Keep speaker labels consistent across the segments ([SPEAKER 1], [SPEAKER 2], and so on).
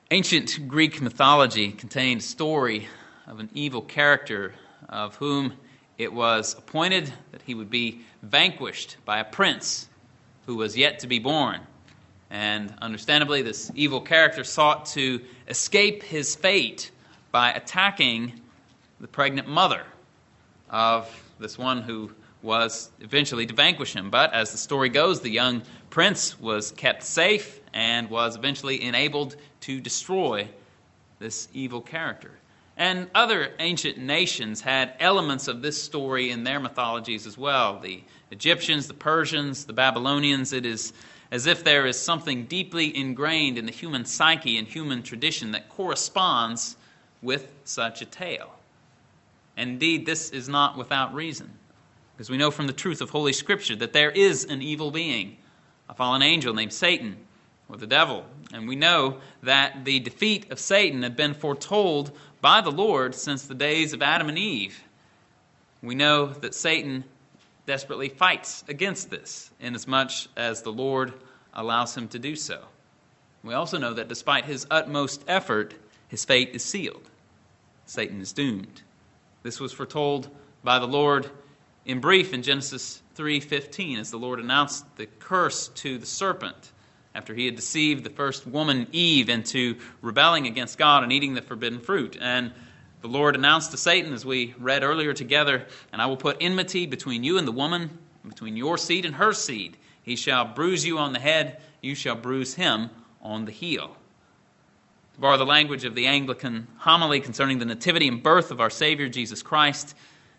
[SPEAKER 1] Ancient Greek mythology contained a story of an evil character of whom it was appointed that he would be vanquished by a prince who was yet to be born. And understandably, this evil character sought to escape his fate by attacking the pregnant mother of this one who was eventually to vanquish him. But as the story goes, the young prince was kept safe and was eventually enabled to destroy this evil character. And other ancient nations had elements of this story in their mythologies as well. The Egyptians, the Persians, the Babylonians. It is as if there is something deeply ingrained in the human psyche and human tradition that corresponds with such a tale. And indeed, this is not without reason, because we know from the truth of Holy Scripture that there is an evil being, a fallen angel named Satan, or the devil. And we know that the defeat of Satan had been foretold by the Lord since the days of Adam and Eve. We know that Satan desperately fights against this, inasmuch as the Lord allows him to do so. We also know that despite his utmost effort, his fate is sealed. Satan is doomed. This was foretold by the Lord in brief in Genesis 3:15, as the Lord announced the curse to the serpent after he had deceived the first woman, Eve, into rebelling against God and eating the forbidden fruit. And the Lord announced to Satan, as we read earlier together, "And I will put enmity between you and the woman, between your seed and her seed. He shall bruise you on the head, you shall bruise him on the heel." To borrow the language of the Anglican homily concerning the nativity and birth of our Savior Jesus Christ,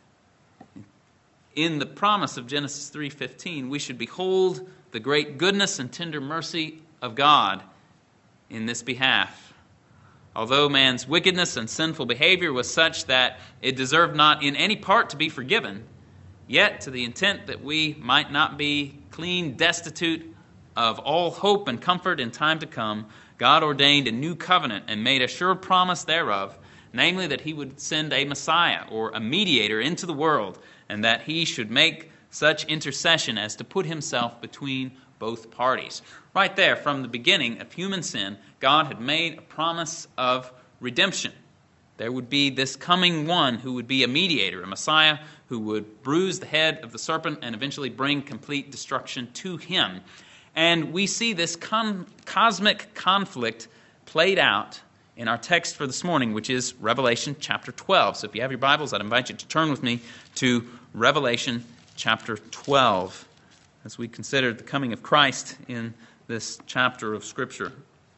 [SPEAKER 1] in the promise of Genesis 3:15, we should behold the great goodness and tender mercy of God in this behalf. Although man's wickedness and sinful behavior was such that it deserved not in any part to be forgiven, yet to the intent that we might not be clean destitute of all hope and comfort in time to come, God ordained a new covenant and made a sure promise thereof, namely that he would send a Messiah or a mediator into the world, and that he should make such intercession as to put himself between both parties. Right there, from the beginning of human sin, God had made a promise of redemption. There would be this coming one who would be a mediator, a Messiah, who would bruise the head of the serpent and eventually bring complete destruction to him. And we see this cosmic conflict played out in our text for this morning, which is Revelation chapter 12. So if you have your Bibles, I'd invite you to turn with me to Revelation chapter 12 as we consider the coming of Christ in this chapter of Scripture.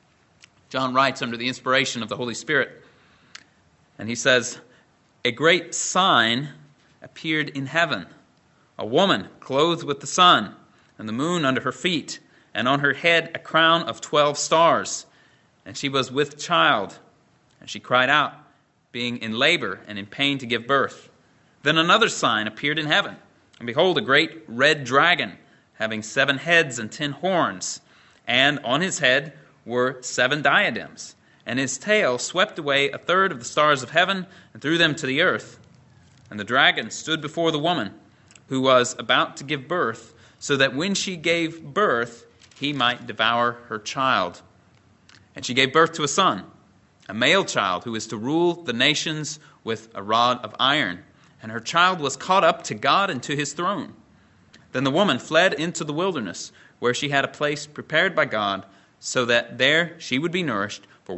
[SPEAKER 1] John writes under the inspiration of the Holy Spirit, and he says, "A great sign appeared in heaven, a woman clothed with the sun, and the moon under her feet, and on her head a crown of 12 stars. And she was with child, and she cried out, being in labor and in pain to give birth. Then another sign appeared in heaven, and behold, a great red dragon, having 7 heads and 10 horns, and on his head were 7 diadems, and his tail swept away 1/3 of the stars of heaven and threw them to the earth. And the dragon stood before the woman, who was about to give birth, so that when she gave birth, he might devour her child. And she gave birth to a son, a male child, who is to rule the nations with a rod of iron. And her child was caught up to God and to his throne. Then the woman fled into the wilderness, where she had a place prepared by God, so that there she would be nourished for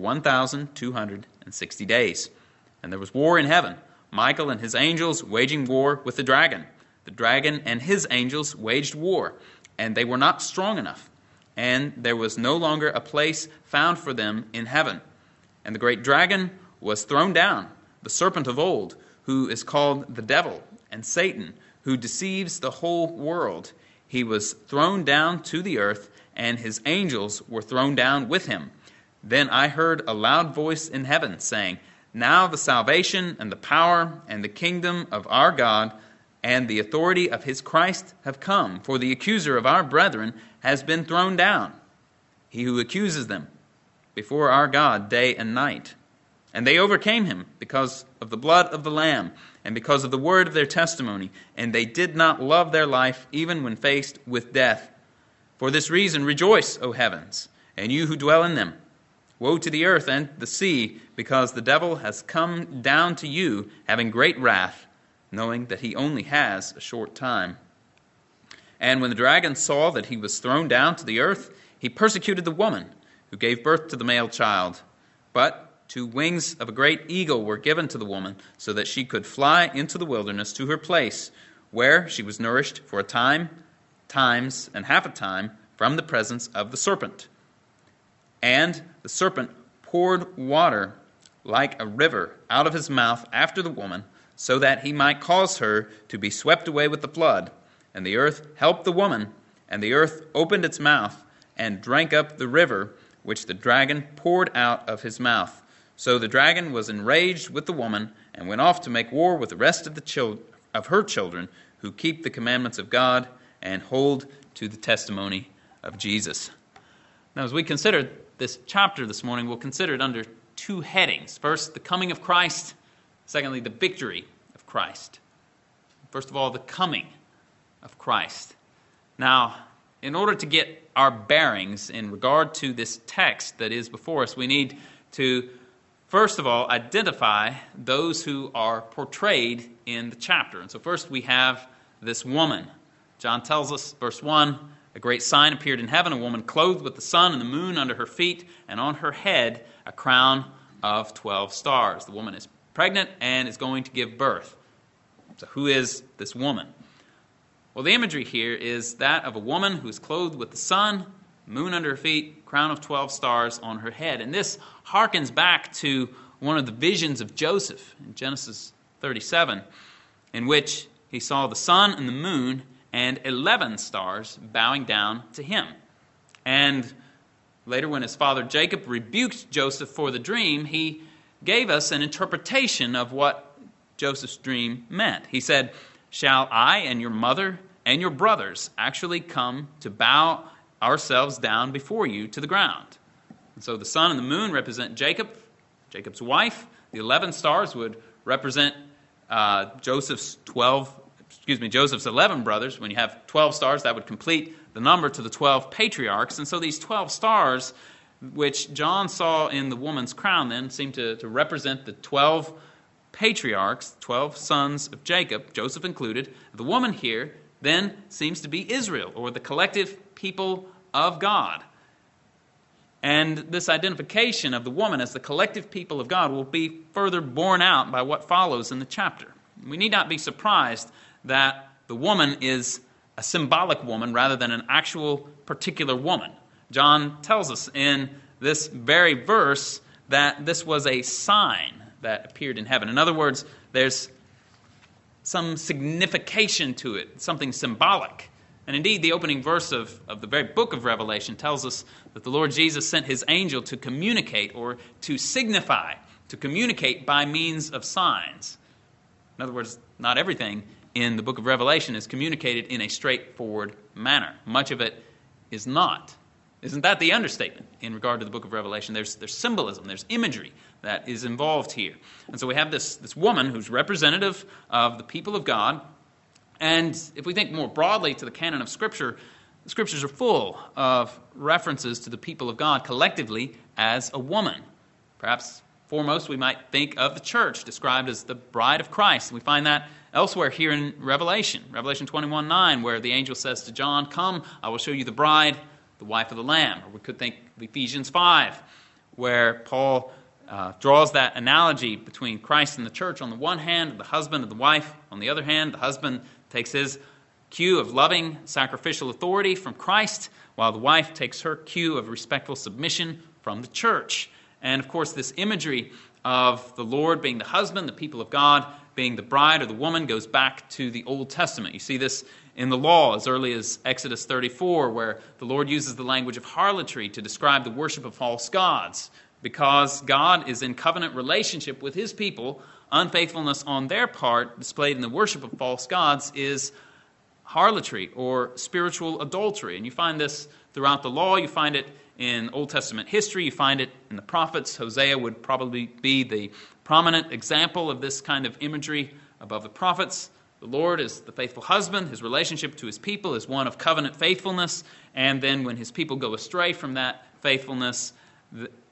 [SPEAKER 1] 1,260 days. And there was war in heaven, Michael and his angels waging war with the dragon. The dragon and his angels waged war, and they were not strong enough. And there was no longer a place found for them in heaven. And the great dragon was thrown down, the serpent of old, who is called the devil and Satan, who deceives the whole world. He was thrown down to the earth, and his angels were thrown down with him. Then I heard a loud voice in heaven saying, Now the salvation and the power and the kingdom of our God and the authority of his Christ have come, for the accuser of our brethren has been thrown down, he who accuses them before our God day and night. And they overcame him because of the blood of the Lamb and because of the word of their testimony, and they did not love their life even when faced with death. For this reason rejoice, O heavens, and you who dwell in them. Woe to the earth and the sea, because the devil has come down to you, having great wrath, knowing that he only has a short time. And when the dragon saw that he was thrown down to the earth, he persecuted the woman who gave birth to the male child. But 2 wings of a great eagle were given to the woman, so that she could fly into the wilderness to her place, where she was nourished for a time, times, and half a time from the presence of the serpent. And the serpent poured water like a river out of his mouth after the woman, so that he might cause her to be swept away with the flood. And the earth helped the woman, and the earth opened its mouth and drank up the river which the dragon poured out of his mouth. So the dragon was enraged with the woman and went off to make war with the rest of her children who keep the commandments of God and hold to the testimony of Jesus. Now, as we consider this chapter this morning, we'll consider it under 2 headings. First, the coming of Christ. Secondly, the victory of Christ. First of all, the coming of Christ. Now, in order to get our bearings in regard to this text that is before us, we need to, first of all, identify those who are portrayed in the chapter. And so first we have this woman. John tells us, verse 1, a great sign appeared in heaven, a woman clothed with the sun and the moon under her feet, and on her head a crown of 12 stars. The woman is pregnant and is going to give birth. So who is this woman? Well, the imagery here is that of a woman who is clothed with the sun, moon under her feet, crown of 12 stars on her head. And this harkens back to one of the visions of Joseph in Genesis 37, in which he saw the sun and the moon and 11 stars bowing down to him. And later, when his father Jacob rebuked Joseph for the dream, he gave us an interpretation of what Joseph's dream meant. He said, "Shall I and your mother and your brothers actually come to bow ourselves down before you to the ground?" And so the sun and the moon represent Jacob's wife. The 11 stars would represent Joseph's 11 brothers. When you have 12 stars, that would complete the number to the 12 patriarchs. And so these 12 stars, which John saw in the woman's crown then, seem to represent the 12 patriarchs, 12 sons of Jacob, Joseph included. The woman here then seems to be Israel, or the collective people of God. And this identification of the woman as the collective people of God will be further borne out by what follows in the chapter. We need not be surprised that the woman is a symbolic woman rather than an actual particular woman. John tells us in this very verse that this was a sign that appeared in heaven. In other words, there's some signification to it, something symbolic. And indeed, the opening verse of the very book of Revelation tells us that the Lord Jesus sent his angel to communicate, or to signify, to communicate by means of signs. In other words, not everything in the book of Revelation is communicated in a straightforward manner. Much of it is not. Isn't that the understatement in regard to the book of Revelation? There's symbolism, there's imagery that is involved here. And so we have this woman who's representative of the people of God. And if we think more broadly to the canon of Scripture, the Scriptures are full of references to the people of God collectively as a woman. Perhaps foremost, we might think of the church described as the bride of Christ. We find that elsewhere here in Revelation 21:9, where the angel says to John, "Come, I will show you the bride, the wife of the Lamb." Or we could think of Ephesians 5, where Paul draws that analogy between Christ and the church on the one hand, the husband and the wife on the other hand. The husband takes his cue of loving sacrificial authority from Christ, while the wife takes her cue of respectful submission from the church. And of course, this imagery of the Lord being the husband, the people of God being the bride or the woman, goes back to the Old Testament. You see this in the law as early as Exodus 34, where the Lord uses the language of harlotry to describe the worship of false gods. Because God is in covenant relationship with his people, unfaithfulness on their part, displayed in the worship of false gods, is harlotry or spiritual adultery. And you find this throughout the law. You find it in Old Testament history. You find it in the prophets. Hosea would probably be the prominent example of this kind of imagery above the prophets. The Lord is the faithful husband. His relationship to his people is one of covenant faithfulness. And then when his people go astray from that faithfulness,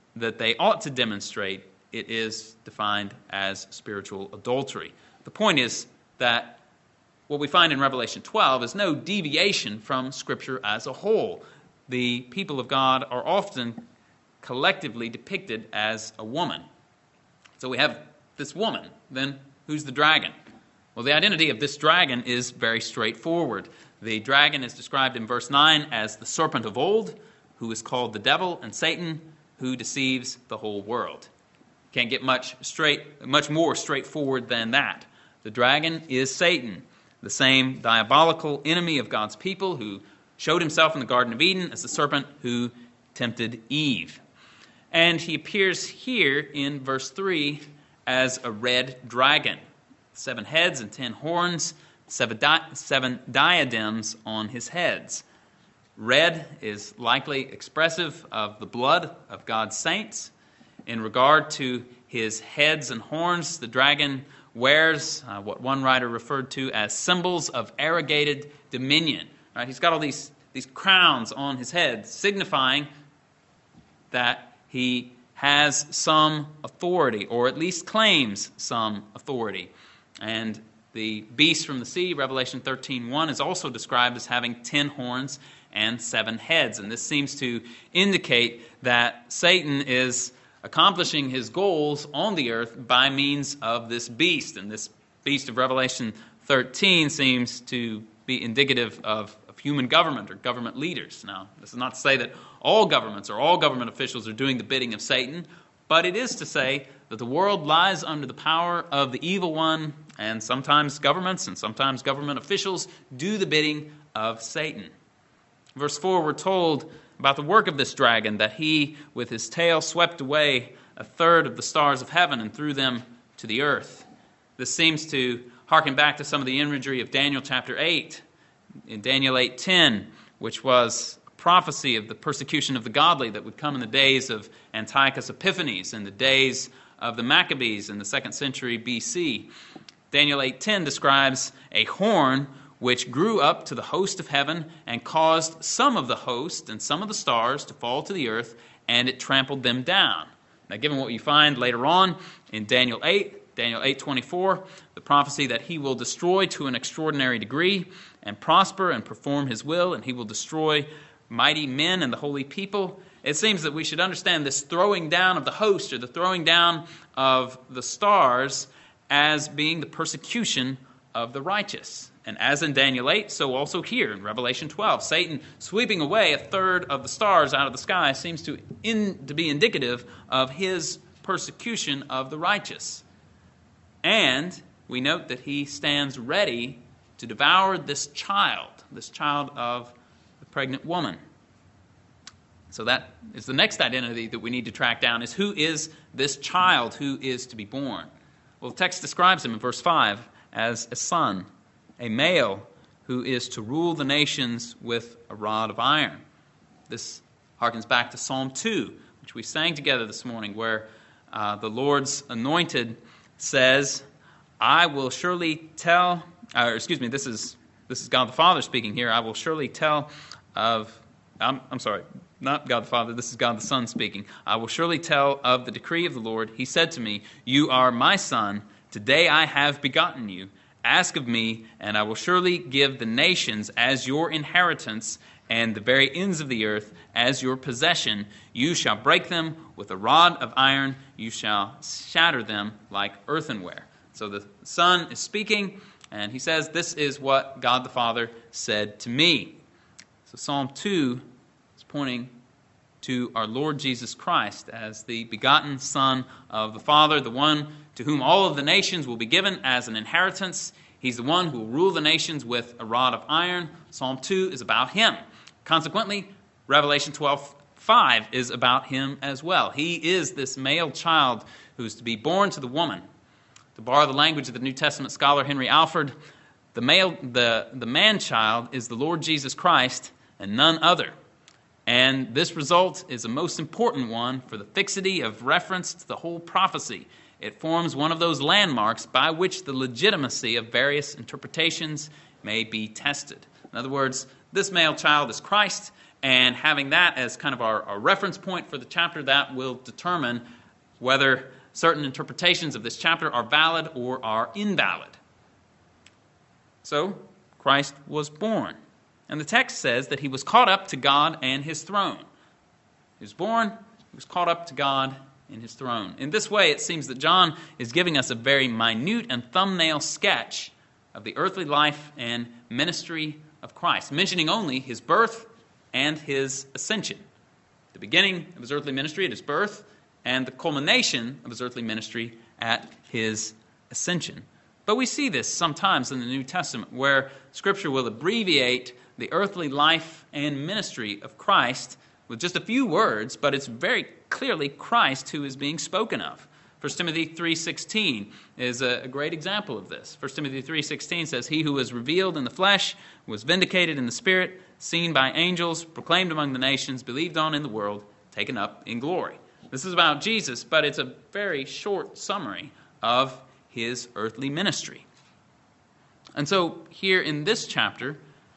[SPEAKER 1] that they ought to demonstrate, it is defined as spiritual adultery. The point is that what we find in Revelation 12 is no deviation from Scripture as a whole. The people of God are often collectively depicted as a woman. So we have this woman. Then who's the dragon? Well, the identity of this dragon is very straightforward. The dragon is described in verse 9 as the serpent of old, who is called the devil and Satan, who deceives the whole world. Can't get much more straightforward than that. The dragon is Satan, the same diabolical enemy of God's people who showed himself in the Garden of Eden as the serpent who tempted Eve. And he appears here in verse 3 as a red dragon, 7 heads and 10 horns, 7 diadems on his heads. Red is likely expressive of the blood of God's saints. In regard to his heads and horns, the dragon wears what one writer referred to as symbols of arrogated dominion. Right? He's got all these crowns on his head, signifying that he has some authority, or at least claims some authority. And the beast from the sea, Revelation 13:1, is also described as having 10 horns and 7 heads. And this seems to indicate that Satan is accomplishing his goals on the earth by means of this beast. And this beast of Revelation 13 seems to be indicative of human government or government leaders. Now, this is not to say that all governments or all government officials are doing the bidding of Satan, but it is to say that the world lies under the power of the evil one, and sometimes governments and sometimes government officials do the bidding of Satan. Verse 4, we're told about the work of this dragon, that he, with his tail, swept away a third of the stars of heaven and threw them to the earth. This seems to harken back to some of the imagery of Daniel chapter 8, in Daniel 8:10, which was a prophecy of the persecution of the godly that would come in the days of Antiochus Epiphanes, in the days of the Maccabees in the 2nd century BC. Daniel 8:10 describes a horn which grew up to the host of heaven and caused some of the host and some of the stars to fall to the earth, and it trampled them down. Now, given what you find later on in Daniel 8:24, the prophecy that he will destroy to an extraordinary degree and prosper and perform his will, and he will destroy mighty men and the holy people, it seems that we should understand this throwing down of the host, or the throwing down of the stars, as being the persecution of the righteous. And as in Daniel 8, so also here in Revelation 12. Satan sweeping away a third of the stars out of the sky seems to be indicative of his persecution of the righteous. And we note that he stands ready to devour this child of the pregnant woman. So that is the next identity that we need to track down, is who is this child who is to be born? Well, the text describes him in verse 5 as a son, a male who is to rule the nations with a rod of iron. This harkens back to Psalm 2, which we sang together this morning, where the Lord's anointed says, I will surely tell, this is God the Father speaking here, I will surely tell of, I'm sorry, not God the Father, this is God the Son speaking. I will surely tell of the decree of the Lord. He said to me, you are my son, today I have begotten you. Ask of me, and I will surely give the nations as your inheritance, and the very ends of the earth as your possession. You shall break them with a rod of iron. You shall shatter them like earthenware. So the Son is speaking, and he says, this is what God the Father said to me. So Psalm 2 is pointing to our Lord Jesus Christ as the begotten Son of the Father, the one to whom all of the nations will be given as an inheritance. He's the one who will rule the nations with a rod of iron. Psalm 2 is about him. Consequently, Revelation 12:5 is about him as well. He is this male child who is to be born to the woman. To borrow the language of the New Testament scholar Henry Alford, the man-child is the Lord Jesus Christ and none other. And this result is a most important one for the fixity of reference to the whole prophecy. It forms one of those landmarks by which the legitimacy of various interpretations may be tested. In other words, this male child is Christ, And having that as kind of our reference point for the chapter, that will determine whether certain interpretations of this chapter are valid or are invalid. So, Christ was born. And the text says that he was caught up to God and his throne. He was born, he was caught up to God and his throne. In this way, it seems that John is giving us a very minute and thumbnail sketch of the earthly life and ministry of Christ, mentioning only his birth and his ascension. The beginning of his earthly ministry at his birth, and the culmination of his earthly ministry at his ascension. But we see this sometimes in the New Testament, where Scripture will abbreviate the earthly life and ministry of Christ with just a few words, but it's very clearly Christ who is being spoken of. 1 Timothy 3:16 is a great example of this. 1 Timothy 3:16 says, "He who was revealed in the flesh, was vindicated in the Spirit, seen by angels, proclaimed among the nations, believed on in the world, taken up in glory." This is about Jesus, but it's a very short summary of his earthly ministry. And so here in this chapter,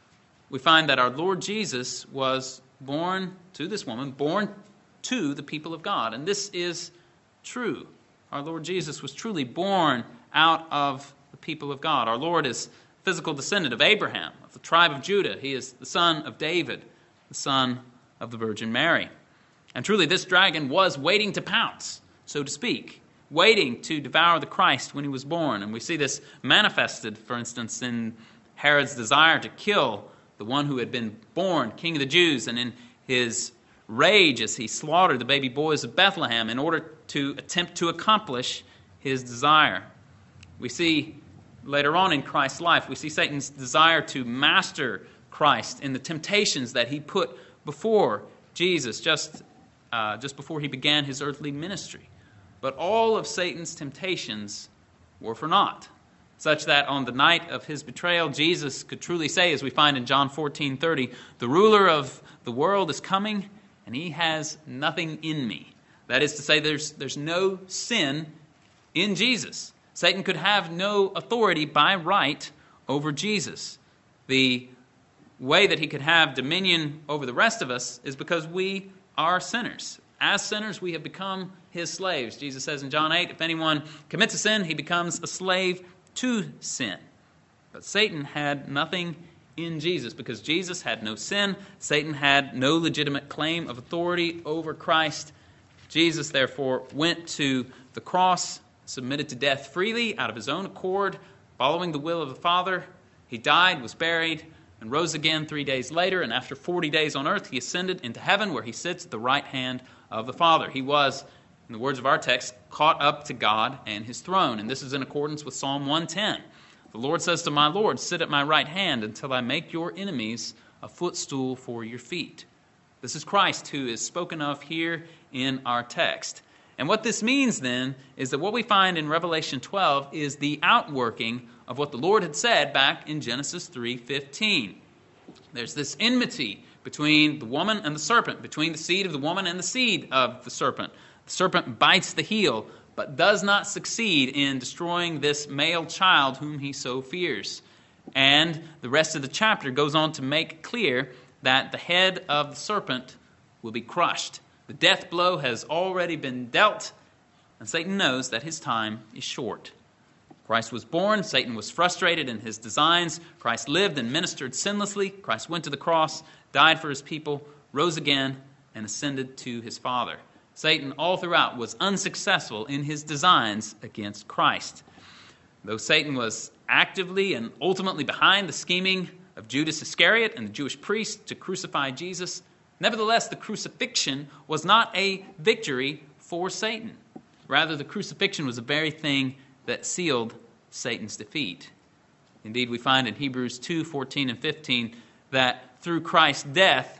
[SPEAKER 1] we find that our Lord Jesus was born to this woman, born to the people of God. And this is true. Our Lord Jesus was truly born out of the people of God. Our Lord is physical descendant of Abraham, of the tribe of Judah. He is the son of David, the son of the Virgin Mary. And truly this dragon was waiting to pounce, so to speak, waiting to devour the Christ when he was born. And we see this manifested, for instance, in Herod's desire to kill the one who had been born King of the Jews, and in his rage as he slaughtered the baby boys of Bethlehem in order to attempt to accomplish his desire. We see later on in Christ's life, we see Satan's desire to master Christ in the temptations that he put before Jesus just before he began his earthly ministry. But all of Satan's temptations were for naught, such that on the night of his betrayal, Jesus could truly say, as we find in John 14:30, "The ruler of the world is coming, and he has nothing in me." That is to say, there's no sin in Jesus. Satan could have no authority by right over Jesus. The way that he could have dominion over the rest of us is because we are sinners. As sinners, we have become his slaves. Jesus says in John 8, if anyone commits a sin, he becomes a slave to sin. But Satan had nothing in Jesus because Jesus had no sin. Satan had no legitimate claim of authority over Christ. Jesus, therefore, went to the cross, submitted to death freely out of his own accord, following the will of the Father. He died, was buried, and rose again 3 days later. And after 40 days on earth, he ascended into heaven where he sits at the right hand of the Father. He was, in the words of our text, caught up to God and his throne. And this is in accordance with Psalm 110. The Lord says to my Lord, "Sit at my right hand until I make your enemies a footstool for your feet." This is Christ who is spoken of here in our text. And what this means then is that what we find in Revelation 12 is the outworking of what the Lord had said back in Genesis 3:15. There's this enmity between the woman and the serpent, between the seed of the woman and the seed of the serpent. The serpent bites the heel, but does not succeed in destroying this male child whom he so fears. And the rest of the chapter goes on to make clear that the head of the serpent will be crushed. The death blow has already been dealt, and Satan knows that his time is short. Christ was born, Satan was frustrated in his designs. Christ lived and ministered sinlessly. Christ went to the cross, died for his people, rose again, and ascended to his Father. Satan all throughout was unsuccessful in his designs against Christ. Though Satan was actively and ultimately behind the scheming of Judas Iscariot and the Jewish priests to crucify Jesus, nevertheless, the crucifixion was not a victory for Satan. Rather, the crucifixion was the very thing that sealed Satan's defeat. Indeed, we find in Hebrews 2:14 and 15 that through Christ's death,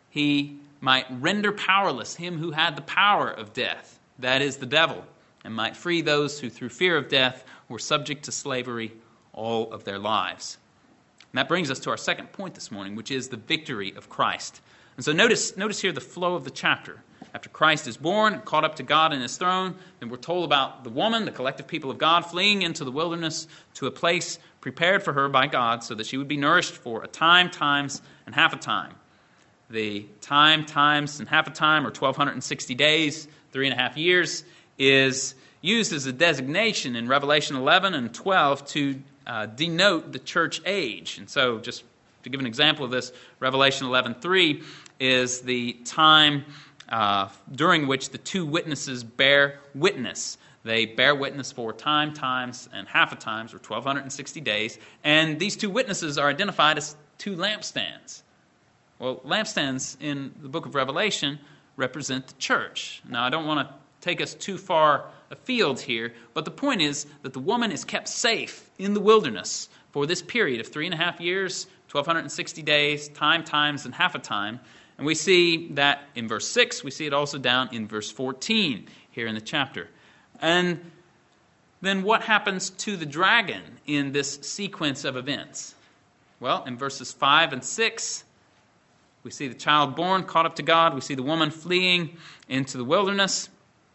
[SPEAKER 1] he might render powerless him who had the power of death, that is, the devil, and might free those who through fear of death were subject to slavery all of their lives. And that brings us to our second point this morning, which is the victory of Christ. And so notice here the flow of the chapter. After Christ is born, caught up to God in his throne, then we're told about the woman, the collective people of God, fleeing into the wilderness to a place prepared for her by God so that she would be nourished for a time, times, and half a time. The time times and half a time, or 1,260 days, 3.5 years, is used as a designation in Revelation 11 and 12 to denote the church age. And so, just to give an example of this, Revelation 11:3 is the time during which the two witnesses bear witness. They bear witness for time, times, and half a times, or 1,260 days. And these two witnesses are identified as two lampstands. Well, lampstands in the book of Revelation represent the church. Now, I don't want to take us too far afield here, but the point is that the woman is kept safe in the wilderness for this period of 3.5 years, 1,260 days, time, times, and half a time. And we see that in verse 6. We see it also down in verse 14 here in the chapter. And then what happens to the dragon in this sequence of events? Well, in verses 5 and 6, we see the child born, caught up to God. We see the woman fleeing into the wilderness.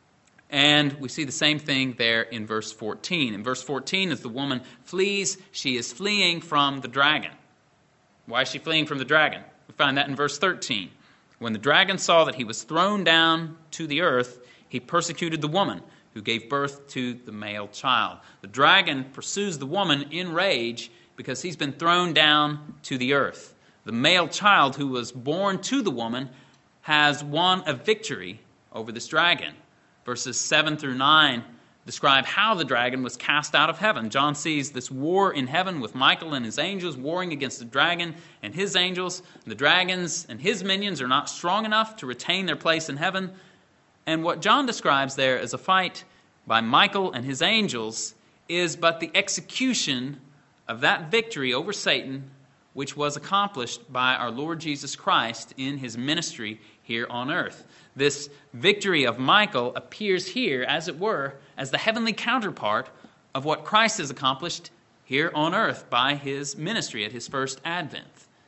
[SPEAKER 1] And we see the same thing there in verse 14. In verse 14, as the woman flees, she is fleeing from the dragon. Why is she fleeing from the dragon? We find that in verse 13. When the dragon saw that he was thrown down to the earth, he persecuted the woman who gave birth to the male child. The dragon pursues the woman in rage because he's been thrown down to the earth. The male child who was born to the woman has won a victory over this dragon. Verses 7 through 9 describe how the dragon was cast out of heaven. John sees this war in heaven with Michael and his angels warring against the dragon and his angels. The dragons and his minions are not strong enough to retain their place in heaven. And what John describes there as a fight by Michael and his angels is but the execution of that victory over Satan, which was accomplished by our Lord Jesus Christ in his ministry here on earth. This victory of Michael appears here, as it were, as the heavenly counterpart of what Christ has accomplished here on earth by his ministry at his first advent.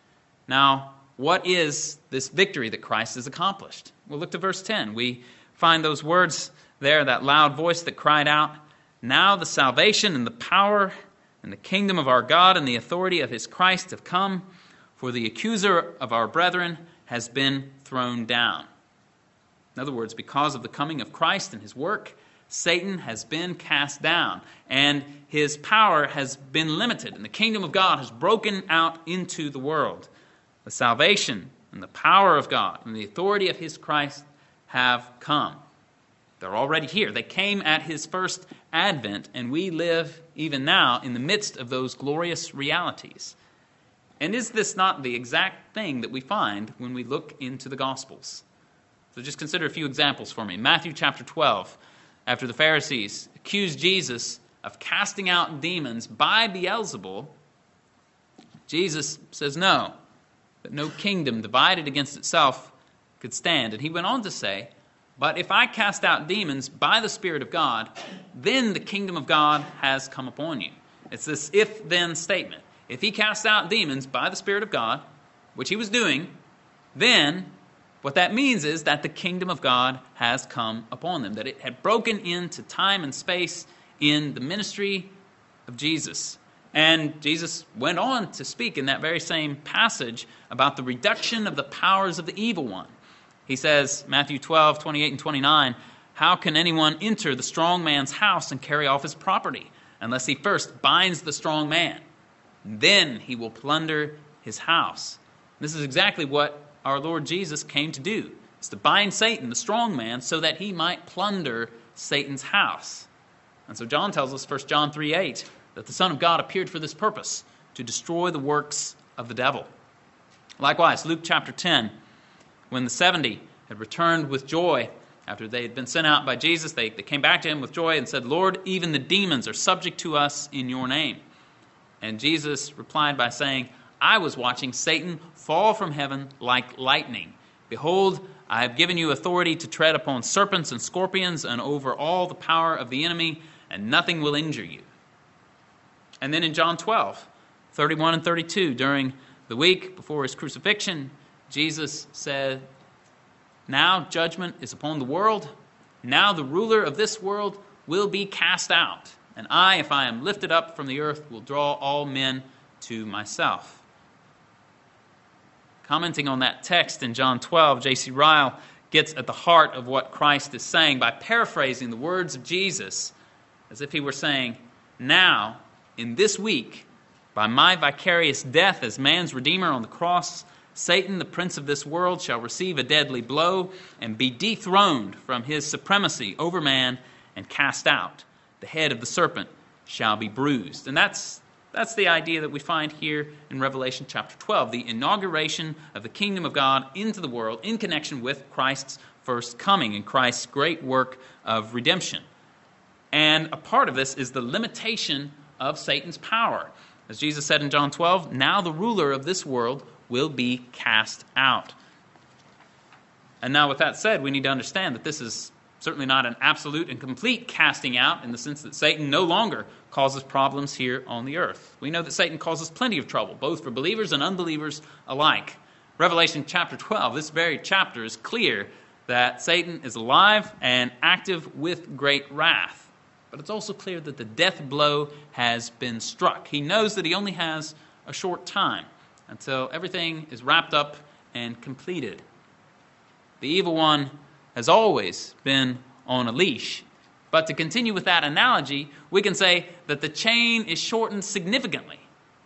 [SPEAKER 1] Now, what is this victory that Christ has accomplished? Well, look to verse 10. We find those words there, that loud voice that cried out, "Now the salvation and the power and the kingdom of our God and the authority of his Christ have come, for the accuser of our brethren has been thrown down." In other words, because of the coming of Christ and his work, Satan has been cast down, and his power has been limited, and the kingdom of God has broken out into the world. The salvation and the power of God and the authority of his Christ have come. They're already here. They came at his first advent, and we live even now in the midst of those glorious realities. And is this not the exact thing that we find when we look into the Gospels? So just consider a few examples for me. Matthew chapter 12, after the Pharisees accused Jesus of casting out demons by Beelzebul, Jesus says no, that no kingdom divided against itself could stand. And he went on to say, "But if I cast out demons by the Spirit of God, then the kingdom of God has come upon you." It's this if-then statement. If he cast out demons by the Spirit of God, which he was doing, then what that means is that the kingdom of God has come upon them, that it had broken into time and space in the ministry of Jesus. And Jesus went on to speak in that very same passage about the reduction of the powers of the evil one. He says, Matthew 12, 28 and 29, "How can anyone enter the strong man's house and carry off his property, unless he first binds the strong man? Then he will plunder his house." This is exactly what our Lord Jesus came to do. It's to bind Satan, the strong man, so that he might plunder Satan's house. And so John tells us, 1 John 3:8, that the Son of God appeared for this purpose, to destroy the works of the devil. Likewise, Luke chapter 10, when the 70 had returned with joy after they had been sent out by Jesus, they came back to him with joy and said, "Lord, even the demons are subject to us in your name." And Jesus replied by saying, "I was watching Satan fall from heaven like lightning. Behold, I have given you authority to tread upon serpents and scorpions and over all the power of the enemy, and nothing will injure you." And then in John 12, 31 and 32, during the week before his crucifixion, Jesus said, "Now judgment is upon the world. Now the ruler of this world will be cast out. And I, if I am lifted up from the earth, will draw all men to myself." Commenting on that text in John 12, J.C. Ryle gets at the heart of what Christ is saying by paraphrasing the words of Jesus as if he were saying, "Now, in this week, by my vicarious death as man's Redeemer on the cross, Satan, the prince of this world, shall receive a deadly blow and be dethroned from his supremacy over man and cast out. The head of the serpent shall be bruised." And that's the idea that we find here in Revelation chapter 12, the inauguration of the kingdom of God into the world in connection with Christ's first coming and Christ's great work of redemption. And a part of this is the limitation of Satan's power. As Jesus said in John 12, "Now the ruler of this world will be cast out." And now with that said, we need to understand that this is certainly not an absolute and complete casting out in the sense that Satan no longer causes problems here on the earth. We know that Satan causes plenty of trouble, both for believers and unbelievers alike. Revelation chapter 12, this very chapter, is clear that Satan is alive and active with great wrath. But it's also clear that the death blow has been struck. He knows that he only has a short time until everything is wrapped up and completed. The evil one has always been on a leash. But to continue with that analogy, we can say that the chain is shortened significantly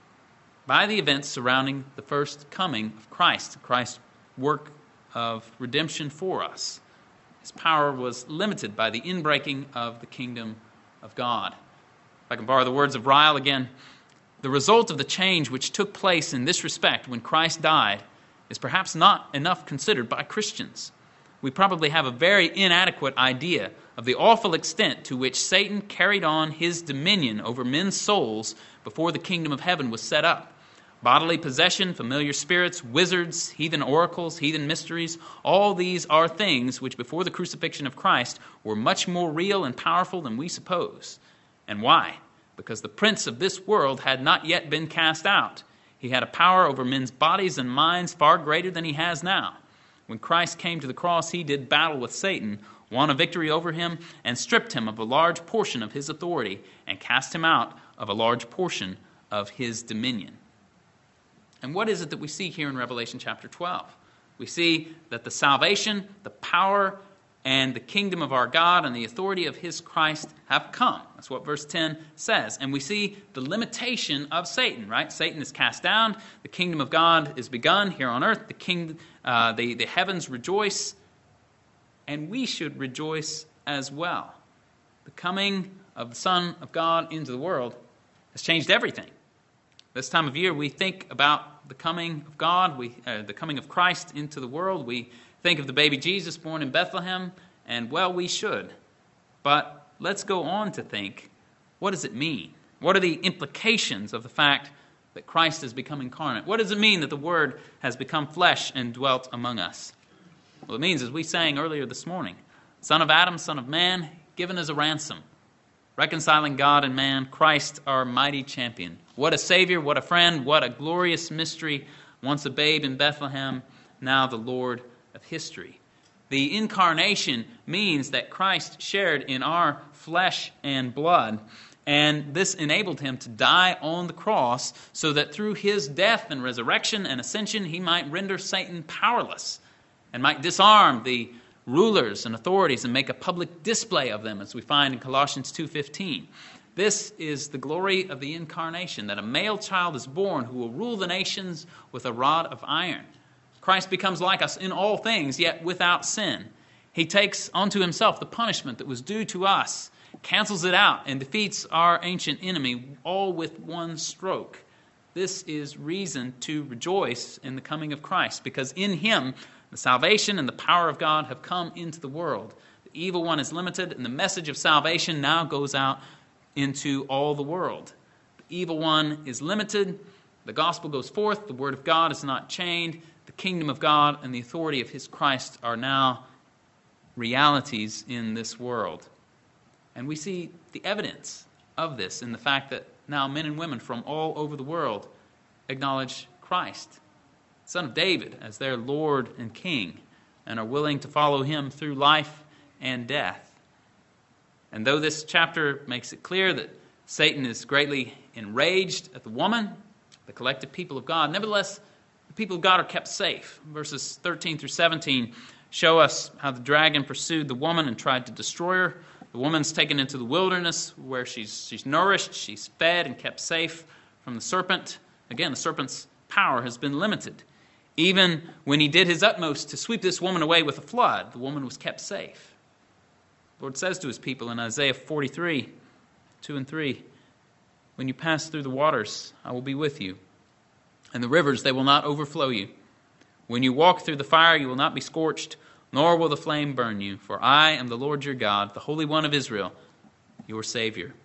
[SPEAKER 1] by the events surrounding the first coming of Christ, Christ's work of redemption for us. His power was limited by the inbreaking of the kingdom of God. If I can borrow the words of Ryle again, the result of the change which took place in this respect when Christ died is perhaps not enough considered by Christians. We probably have a very inadequate idea of the awful extent to which Satan carried on his dominion over men's souls before the kingdom of heaven was set up. Bodily possession, familiar spirits, wizards, heathen oracles, heathen mysteries, all these are things which before the crucifixion of Christ were much more real and powerful than we suppose. And why? Because the prince of this world had not yet been cast out. He had a power over men's bodies and minds far greater than he has now. When Christ came to the cross, he did battle with Satan, won a victory over him, and stripped him of a large portion of his authority, and cast him out of a large portion of his dominion. And what is it that we see here in Revelation chapter 12? We see that the salvation, the power, and the kingdom of our God and the authority of his Christ have come. That's what verse 10 says. And we see the limitation of Satan, right? Satan is cast down. The kingdom of God is begun here on earth. The heavens rejoice. And we should rejoice as well. The coming of the Son of God into the world has changed everything. This time of year, we think about the coming of God, the coming of Christ into the world. We think of the baby Jesus born in Bethlehem, and well, we should. But let's go on to think, what does it mean? What are the implications of the fact that Christ has become incarnate? What does it mean that the Word has become flesh and dwelt among us? Well, it means, as we sang earlier this morning, Son of Adam, Son of Man, given as a ransom, reconciling God and man, Christ our mighty champion. What a Savior, what a friend, what a glorious mystery. Once a babe in Bethlehem, now the Lord of history. The incarnation means that Christ shared in our flesh and blood, and this enabled him to die on the cross so that through his death and resurrection and ascension, he might render Satan powerless and might disarm the rulers and authorities and make a public display of them, as we find in Colossians 2:15. This is the glory of the incarnation, that a male child is born who will rule the nations with a rod of iron. Christ becomes like us in all things, yet without sin. He takes onto himself the punishment that was due to us, cancels it out, and defeats our ancient enemy, all with one stroke. This is reason to rejoice in the coming of Christ, because in him the salvation and the power of God have come into the world. The evil one is limited, and the message of salvation now goes out into all the world. The evil one is limited, the gospel goes forth, the word of God is not chained, the kingdom of God and the authority of his Christ are now realities in this world. And we see the evidence of this in the fact that now men and women from all over the world acknowledge Christ, Son of David, as their Lord and King, and are willing to follow him through life and death. And though this chapter makes it clear that Satan is greatly enraged at the woman, the collective people of God, nevertheless, The people of God are kept safe. Verses 13 through 17 show us how the dragon pursued the woman and tried to destroy her. The woman's taken into the wilderness where she's nourished, she's fed and kept safe from the serpent. Again, the serpent's power has been limited. Even when he did his utmost to sweep this woman away with a flood, the woman was kept safe. The Lord says to his people in Isaiah 43, 2 and 3, "When you pass through the waters, I will be with you, and the rivers, they will not overflow you. When you walk through the fire, you will not be scorched, nor will the flame burn you. For I am the Lord your God, the Holy One of Israel, your Savior."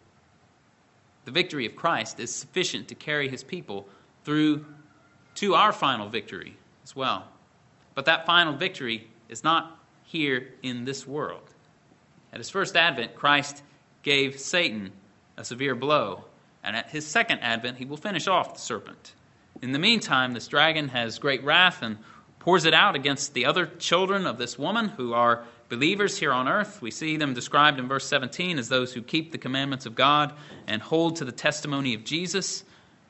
[SPEAKER 1] The victory of Christ is sufficient to carry his people through to our final victory as well. But that final victory is not here in this world. At his first advent, Christ gave Satan a severe blow, and at his second advent, he will finish off the serpent. In the meantime, this dragon has great wrath and pours it out against the other children of this woman who are believers here on earth. We see them described in verse 17 as those who keep the commandments of God and hold to the testimony of Jesus.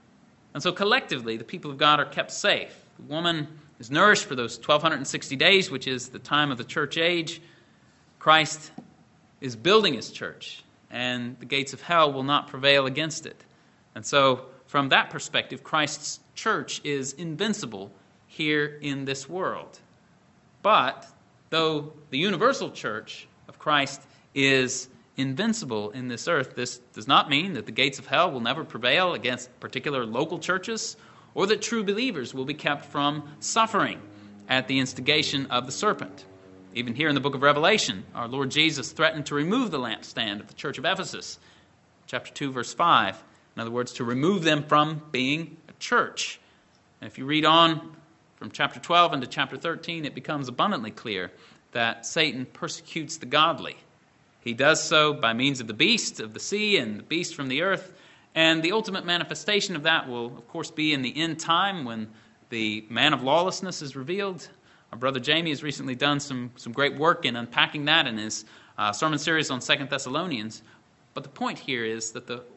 [SPEAKER 1] And so collectively, the people of God are kept safe. The woman is nourished for those 1,260 days, which is the time of the church age. Christ is building his church, and the gates of hell will not prevail against it. And so, from that perspective, Christ's church is invincible here in this world. But, though the universal church of Christ is invincible in this earth, this does not mean that the gates of hell will never prevail against particular local churches, or that true believers will be kept from suffering at the instigation of the serpent. Even here in the book of Revelation, our Lord Jesus threatened to remove the lampstand of the church of Ephesus, chapter 2, verse 5. In other words, to remove them from being a church. And if you read on from chapter 12 into chapter 13, it becomes abundantly clear that Satan persecutes the godly. He does so by means of the beast of the sea and the beast from the earth. And the ultimate manifestation of that will, of course, be in the end time when the man of lawlessness is revealed. Our brother Jamie has recently done some great work in unpacking that in his sermon series on 2 Thessalonians. But the point here is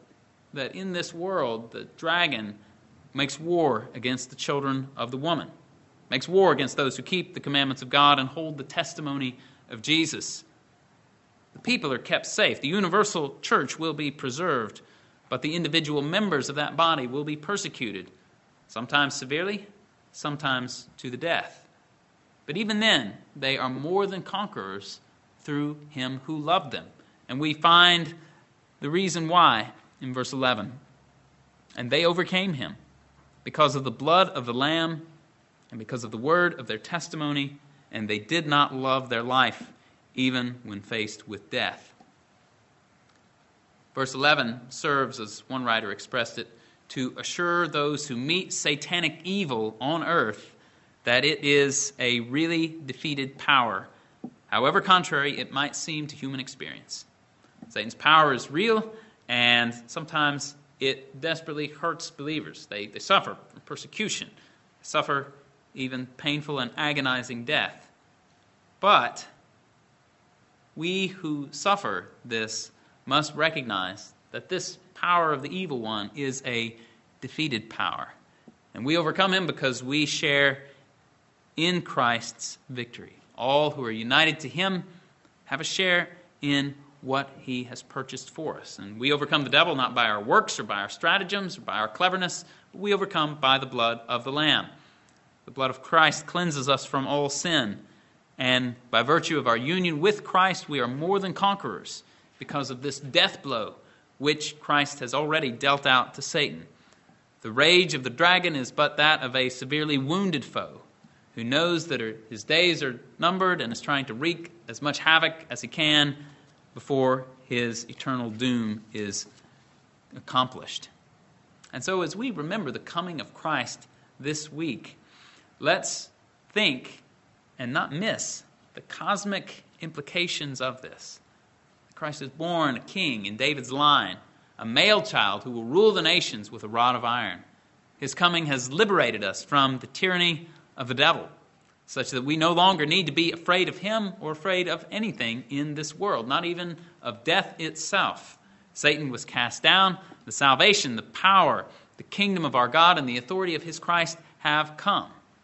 [SPEAKER 1] that in this world, the dragon makes war against the children of the woman, makes war against those who keep the commandments of God and hold the testimony of Jesus. The people are kept safe. The universal church will be preserved, but the individual members of that body will be persecuted, sometimes severely, sometimes to the death. But even then, they are more than conquerors through him who loved them. And we find the reason why in verse 11. "And they overcame him because of the blood of the Lamb and because of the word of their testimony, and they did not love their life even when faced with death." Verse 11 serves, as one writer expressed it, to assure those who meet satanic evil on earth that it is a really defeated power, however contrary it might seem to human experience. Satan's power is real, and sometimes it desperately hurts believers. They suffer from persecution, they suffer even painful and agonizing death. But we who suffer this must recognize that this power of the evil one is a defeated power. And we overcome him because we share in Christ's victory. All who are united to him have a share in what he has purchased for us. And we overcome the devil not by our works or by our stratagems or by our cleverness, but we overcome by the blood of the Lamb. The blood of Christ cleanses us from all sin. And by virtue of our union with Christ, we are more than conquerors because of this death blow which Christ has already dealt out to Satan. The rage of the dragon is but that of a severely wounded foe who knows that his days are numbered and is trying to wreak as much havoc as he can before his eternal doom is accomplished. And so as we remember the coming of Christ this week, let's think and not miss the cosmic implications of this. Christ is born a king in David's line, a male child who will rule the nations with a rod of iron. His coming has liberated us from the tyranny of the devil, such that we no longer need to be afraid of him or afraid of anything in this world, not even of death itself. Satan was cast down. The salvation, the power, the kingdom of our God, and the authority of his Christ have come.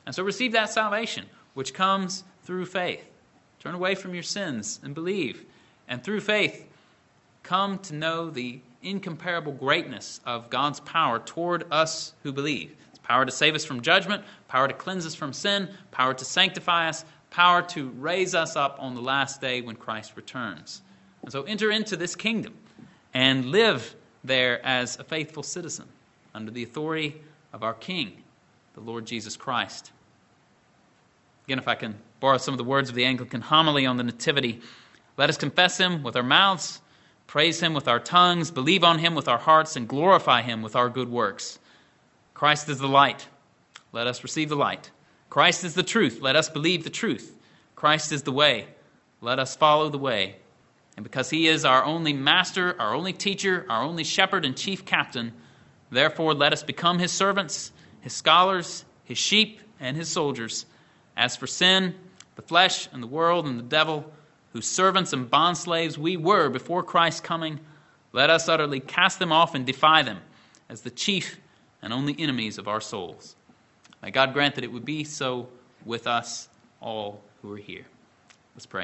[SPEAKER 1] And so receive that salvation, which comes through faith. Turn away from your sins and believe. And through faith, come to know the incomparable greatness of God's power toward us who believe. It's power to save us from judgment, power to cleanse us from sin, power to sanctify us, power to raise us up on the last day when Christ returns. And so enter into this kingdom and live there as a faithful citizen under the authority of our King, the Lord Jesus Christ. Again, if I can borrow some of the words of the Anglican homily on the Nativity, let us confess him with our mouths, praise him with our tongues, believe on him with our hearts, and glorify him with our good works. Christ is the light. Let us receive the light. Christ is the truth. Let us believe the truth. Christ is the way. Let us follow the way. And because he is our only master, our only teacher, our only shepherd and chief captain, therefore let us become his servants, his scholars, his sheep, and his soldiers. As for sin, the flesh, and the world, and the devil, whose servants and bondslaves we were before Christ's coming, let us utterly cast them off and defy them as the chief and only enemies of our souls. May God grant that it would be so with us all who are here. Let's pray.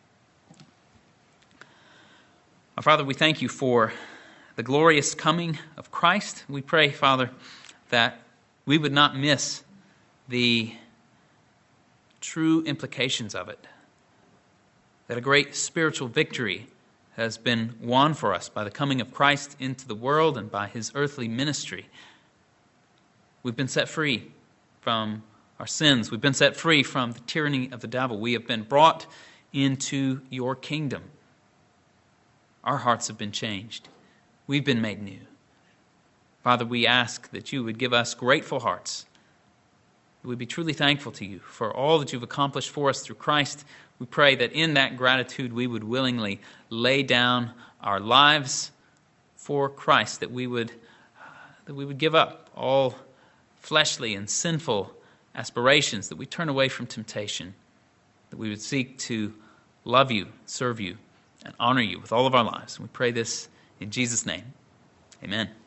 [SPEAKER 1] Our Father, we thank you for the glorious coming of Christ. We pray, Father, that we would not miss the true implications of it, that a great spiritual victory has been won for us by the coming of Christ into the world and by his earthly ministry. We've been set free from our sins. We've been set free from the tyranny of the devil. We have been brought into your kingdom. Our hearts have been changed. We've been made new. Father, we ask that you would give us grateful hearts. We'd be truly thankful to you for all that you've accomplished for us through Christ. We pray that in that gratitude we would willingly lay down our lives for Christ, that we would give up all fleshly and sinful aspirations, that we turn away from temptation, that we would seek to love you, serve you, and honor you with all of our lives. We pray this in Jesus' name. Amen.